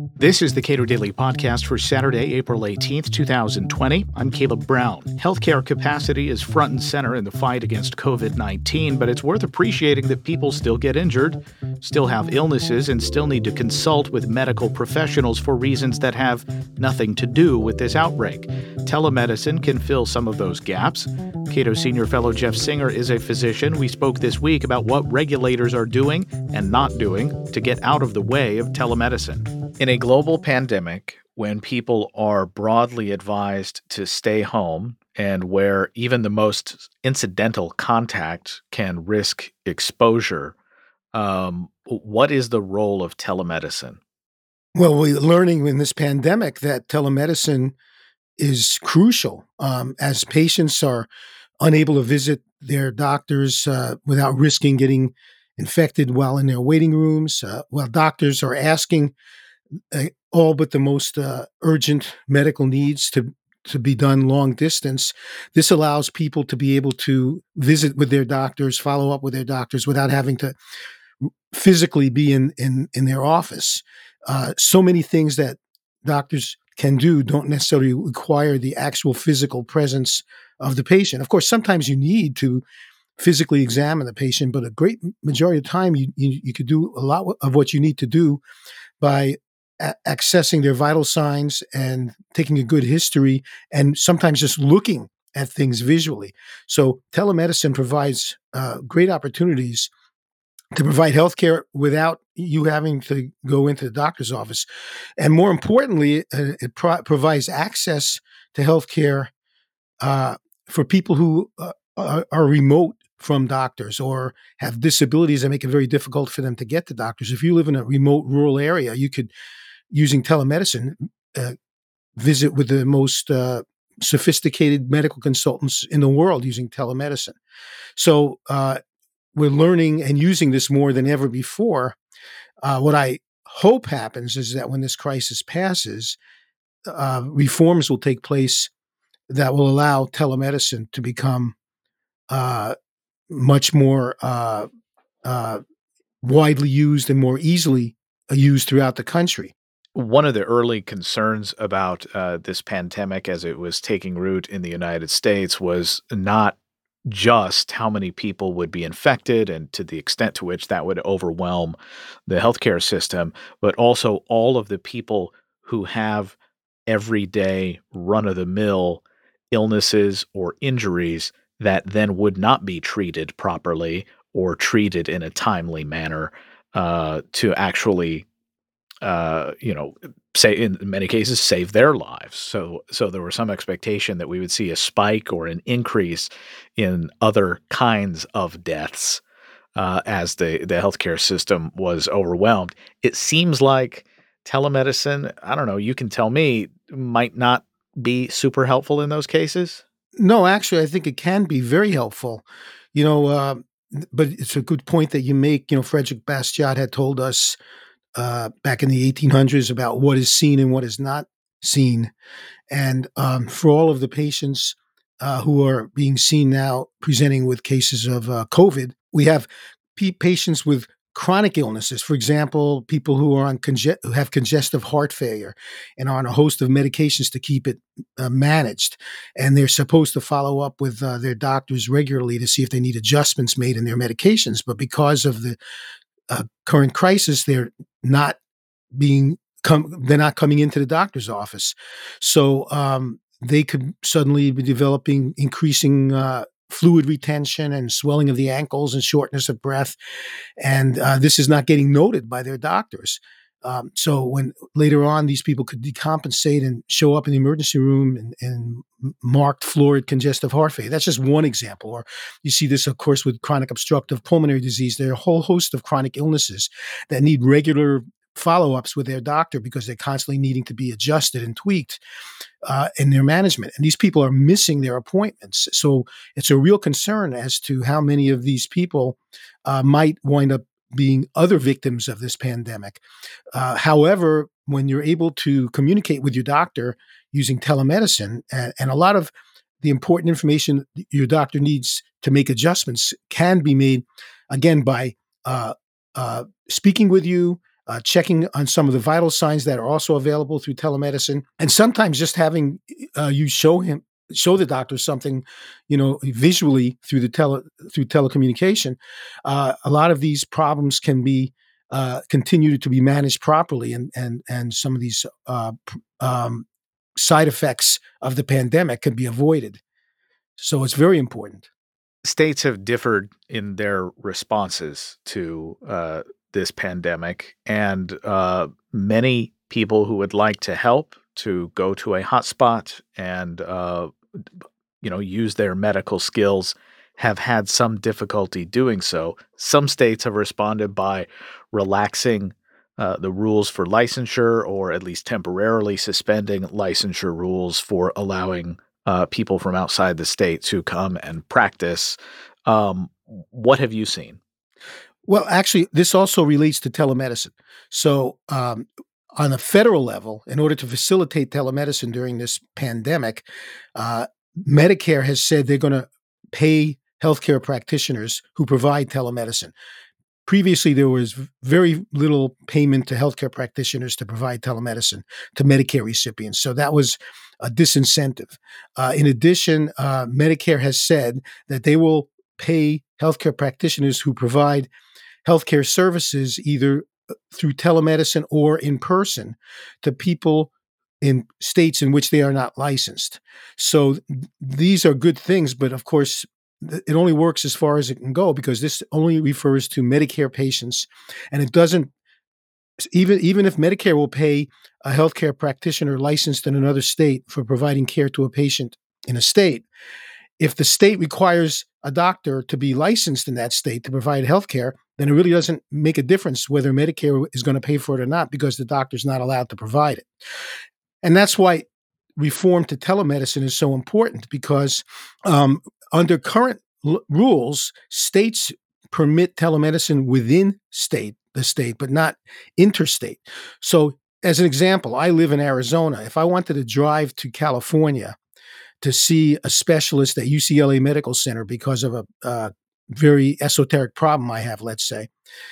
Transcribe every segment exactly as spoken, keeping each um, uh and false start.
This is the Cato Daily Podcast for Saturday, April eighteenth, twenty twenty. I'm Caleb Brown. Healthcare capacity is front and center in the fight against covid nineteen, but it's worth appreciating that people still get injured, still have illnesses, and still need to consult with medical professionals for reasons that have nothing to do with this outbreak. Telemedicine can fill some of those gaps. Cato Senior Fellow Jeff Singer is a physician. We spoke this week about what regulators are doing and not doing to get out of the way of telemedicine. In a global pandemic, when people are broadly advised to stay home and where even the most incidental contact can risk exposure, um, what is the role of telemedicine? Well, we're learning in this pandemic that telemedicine is crucial um, as patients are unable to visit their doctors uh, without risking getting infected while in their waiting rooms, uh, while doctors are asking uh, all but the most uh, urgent medical needs to to be done long distance. This allows people to be able to visit with their doctors, follow up with their doctors without having to physically be in in, in their office. Uh, so many things that doctors can do don't necessarily require the actual physical presence of the patient. Of course, sometimes you need to physically examine the patient, but a great majority of the time you, you, you could do a lot of what you need to do by a- accessing their vital signs and taking a good history and sometimes just looking at things visually. So telemedicine provides uh, great opportunities to provide healthcare without you having to go into the doctor's office. And more importantly, uh, it pro- provides access to healthcare uh, for people who uh, are, are remote from doctors or have disabilities that make it very difficult for them to get to doctors. If you live in a remote rural area, you could, using telemedicine, uh, visit with the most uh, sophisticated medical consultants in the world using telemedicine. So uh, we're learning and using this more than ever before. Uh, what I hope happens is that when this crisis passes, uh, reforms will take place that will allow telemedicine to become uh, much more uh, uh, widely used and more easily used throughout the country. One of the early concerns about uh, this pandemic as it was taking root in the United States was not just how many people would be infected and to the extent to which that would overwhelm the healthcare system, but also all of the people who have everyday run-of-the-mill illnesses or injuries that then would not be treated properly or treated in a timely manner uh, to actually uh, you know, say in many cases save their lives. So, so there was some expectation that we would see a spike or an increase in other kinds of deaths uh, as the the healthcare system was overwhelmed. It seems like telemedicine, I don't know, you can tell me, might not be super helpful in those cases. No, actually, I think it can be very helpful. You know, uh, but it's a good point that you make. You know, Frederick Bastiat had told us uh, back in the eighteen hundreds about what is seen and what is not seen. And um, for all of the patients uh, who are being seen now presenting with cases of uh, COVID, we have p- patients with chronic illnesses. For example, people who are on conge- who have congestive heart failure and are on a host of medications to keep it uh, managed. And they're supposed to follow up with uh, their doctors regularly to see if they need adjustments made in their medications. But because of the uh, current crisis, they're not being come they're not coming into the doctor's office. So um, they could suddenly be developing increasing uh, fluid retention and swelling of the ankles and shortness of breath. And uh, this is not getting noted by their doctors. Um, so when later on these people could decompensate and show up in the emergency room and, and marked florid congestive heart failure. That's just one example. Or you see this, of course, with chronic obstructive pulmonary disease. There are a whole host of chronic illnesses that need regular follow-ups with their doctor because they're constantly needing to be adjusted and tweaked uh, in their management. And these people are missing their appointments. So it's a real concern as to how many of these people uh, might wind up being other victims of this pandemic. Uh, however, when you're able to communicate with your doctor using telemedicine, and, and a lot of the important information your doctor needs to make adjustments can be made, again, by uh, uh, speaking with you, uh, checking on some of the vital signs that are also available through telemedicine, and sometimes just having uh, you show him show the doctor something, you know, visually through the tele through telecommunication. Uh, a lot of these problems can be uh, continue to be managed properly, and and and some of these uh, um, side effects of the pandemic can be avoided. So it's very important. States have differed in their responses to uh, this pandemic, and uh, many people who would like to help to go to a hotspot and uh, you know use their medical skills have had some difficulty doing so. Some states have responded by relaxing uh, the rules for licensure, or at least temporarily suspending licensure rules for allowing uh, people from outside the state to come and practice. Um, what have you seen? Well, actually, this also relates to telemedicine. So, um, on a federal level, in order to facilitate telemedicine during this pandemic, uh, Medicare has said they're going to pay healthcare practitioners who provide telemedicine. Previously, there was very little payment to healthcare practitioners to provide telemedicine to Medicare recipients. So that was a disincentive. Uh, in addition, uh, Medicare has said that they will pay healthcare practitioners who provide healthcare services either uh, through telemedicine or in person to people in states in which they are not licensed. So th- these are good things, but of course, th- it only works as far as it can go because this only refers to Medicare patients, and it doesn't. Even even if Medicare will pay a healthcare practitioner licensed in another state for providing care to a patient in a state, if the state requires a doctor to be licensed in that state to provide health care, then it really doesn't make a difference whether Medicare is going to pay for it or not because the doctor's not allowed to provide it. And that's why reform to telemedicine is so important because um, under current l- rules, states permit telemedicine within state, the state, but not interstate. So as an example, I live in Arizona. If I wanted to drive to California to see a specialist at U C L A Medical Center because of a uh, very esoteric problem I have, let's say.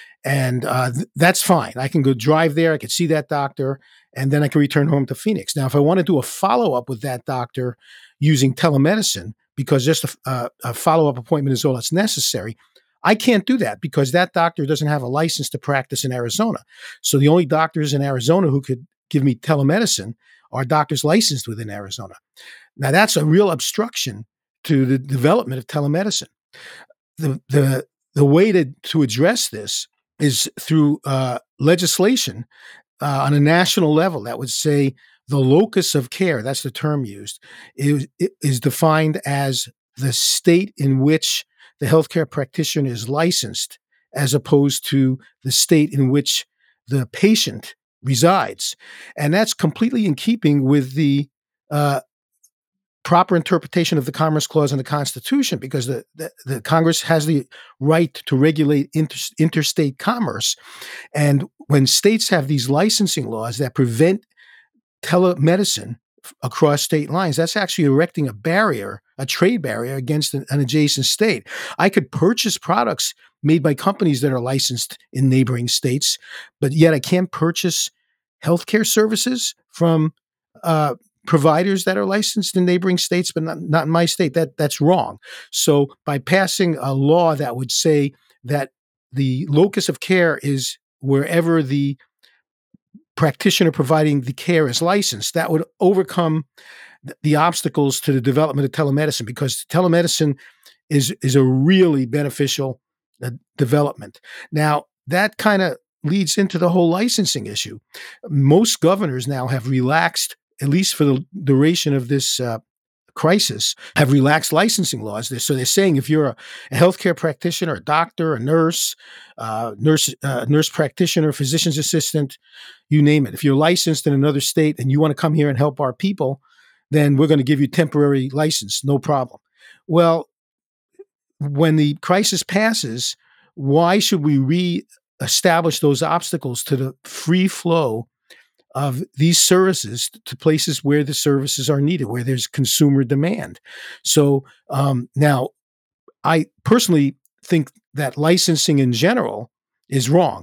And uh, th- that's fine. I can go drive there. I can see that doctor, and then I can return home to Phoenix. Now, if I want to do a follow up with that doctor using telemedicine, because just a, uh, a follow up appointment is all that's necessary, I can't do that because that doctor doesn't have a license to practice in Arizona. So the only doctors in Arizona who could give me telemedicine are doctors licensed within Arizona. Now, that's a real obstruction to the development of telemedicine. The the the way to to address this is through uh, legislation uh, on a national level that would say the locus of care, that's the term used, is, is defined as the state in which the healthcare practitioner is licensed, as opposed to the state in which the patient resides. And that's completely in keeping with the uh, proper interpretation of the Commerce Clause in the Constitution, because the, the, the Congress has the right to regulate inter, interstate commerce. And when states have these licensing laws that prevent telemedicine f- across state lines, that's actually erecting a barrier, a trade barrier against an, an adjacent state. I could purchase products made by companies that are licensed in neighboring states, but yet I can't purchase healthcare services from uh, providers that are licensed in neighboring states, but not, not in my state. That that's wrong. So by passing a law that would say that the locus of care is wherever the practitioner providing the care is licensed, that would overcome th- the obstacles to the development of telemedicine, because telemedicine is is a really beneficial uh, development. Now, that kind of leads into the whole licensing issue. Most governors now have relaxed, at least for the duration of this uh, crisis, have relaxed licensing laws. So they're saying if you're a, a healthcare practitioner, a doctor, a nurse, uh, nurse, uh, nurse practitioner, physician's assistant, you name it. If you're licensed in another state and you want to come here and help our people, then we're going to give you temporary license, no problem. Well, when the crisis passes, why should we re-establish those obstacles to the free flow of these services to places where the services are needed, where there's consumer demand? So um, now, I personally think that licensing in general is wrong.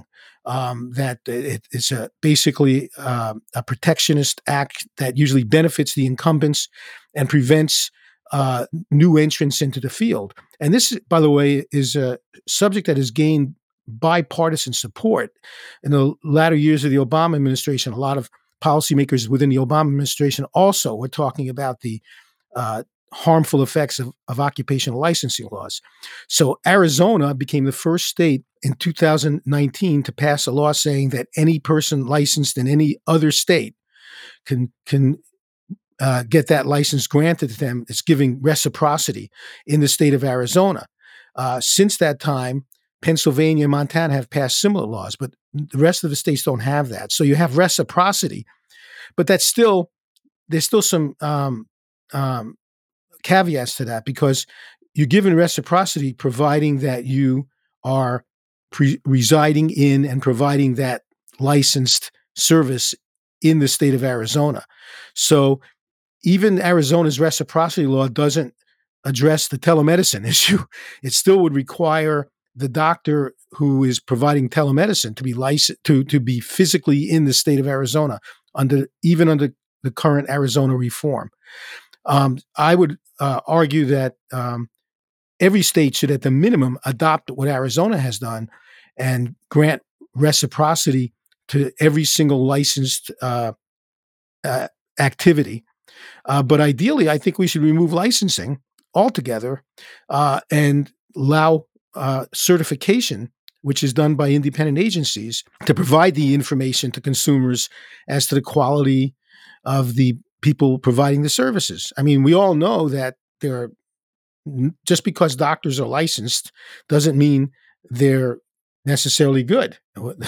um, that it, it's a basically uh, a protectionist act that usually benefits the incumbents and prevents uh, new entrants into the field. And this, by the way, is a subject that has gained bipartisan support. In the latter years of the Obama administration, a lot of policymakers within the Obama administration also were talking about the uh, harmful effects of, of occupational licensing laws. So Arizona became the first state in two thousand nineteen to pass a law saying that any person licensed in any other state can can uh, get that license granted to them. It's giving reciprocity in the state of Arizona. Uh, since that time, Pennsylvania and Montana have passed similar laws, but the rest of the states don't have that. So you have reciprocity, but that's still, there's still some um, um, caveats to that, because you're given reciprocity providing that you are pre- residing in and providing that licensed service in the state of Arizona. So even Arizona's reciprocity law doesn't address the telemedicine issue. It still would require the doctor who is providing telemedicine to be licensed to, to be physically in the state of Arizona under even under the current Arizona reform. Um, I would uh, argue that um, every state should, at the minimum, adopt what Arizona has done and grant reciprocity to every single licensed uh, uh, activity. Uh, but ideally, I think we should remove licensing altogether uh, and allow uh, certification, which is done by independent agencies, to provide the information to consumers as to the quality of the people providing the services. I mean, we all know that there are, just because doctors are licensed doesn't mean they're necessarily good.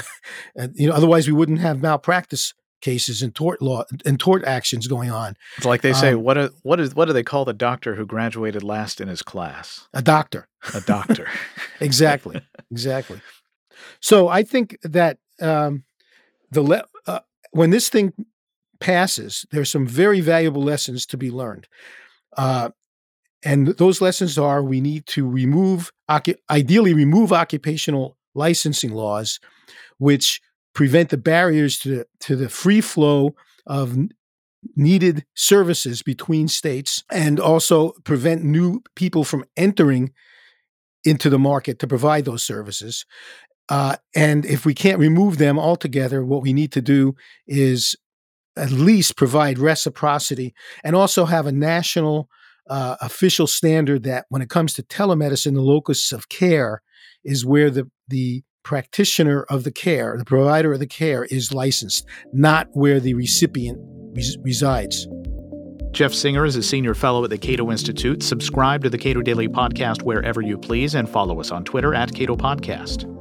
You know, otherwise we wouldn't have malpractice cases and tort law and tort actions going on. It's like they say, Um, what a, what is what do they call the doctor who graduated last in his class? A doctor. A doctor. Exactly. Exactly. So I think that um, the le- uh, when this thing passes, there's some very valuable lessons to be learned. Uh, and those lessons are: we need to remove, ideally remove occupational licensing laws, which prevent the barriers to the, to the free flow of needed services between states, and also prevent new people from entering into the market to provide those services. Uh, and if we can't remove them altogether, what we need to do is at least provide reciprocity and also have a national uh, official standard that when it comes to telemedicine, the locus of care is where the, the practitioner of the care, the provider of the care, is licensed, not where the recipient res- resides. Jeff Singer is a senior fellow at the Cato Institute. Subscribe to the Cato Daily Podcast wherever you please and follow us on Twitter at Cato Podcast.